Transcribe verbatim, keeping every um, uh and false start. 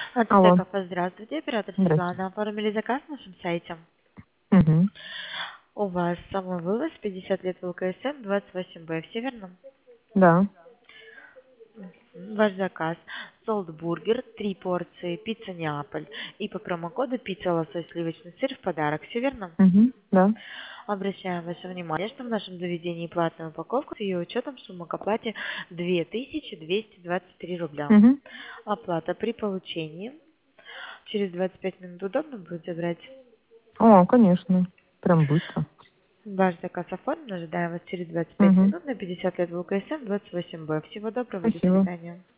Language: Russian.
АТТ Алло, кафе, здравствуйте, оператор здравствуйте. Светлана. Оформили заказ на нашем сайте. Угу. У вас самовывоз пятьдесят лет ВЛКСМ двадцать восемь Б, все верно? Да. Мгм. Ваш заказ. Солдбургер, три порции, пицца Неаполь. И по промокоду пицца лосось сливочный сыр в подарок, все верно? Угу. Да. Обращаем ваше внимание, что в нашем заведении платная упаковка с ее учетом сумма к оплате две тысячи двести двадцать три рубля. Угу. Оплата при получении. Через двадцать пять минут удобно будет забрать? О, конечно. Прям быстро. Ваш заказ оформлен, ожидаю вас через двадцать пять Угу. минут на пятьдесят лет ВЛКСМ двадцать восемь Б. Всего доброго, до Спасибо. свидания.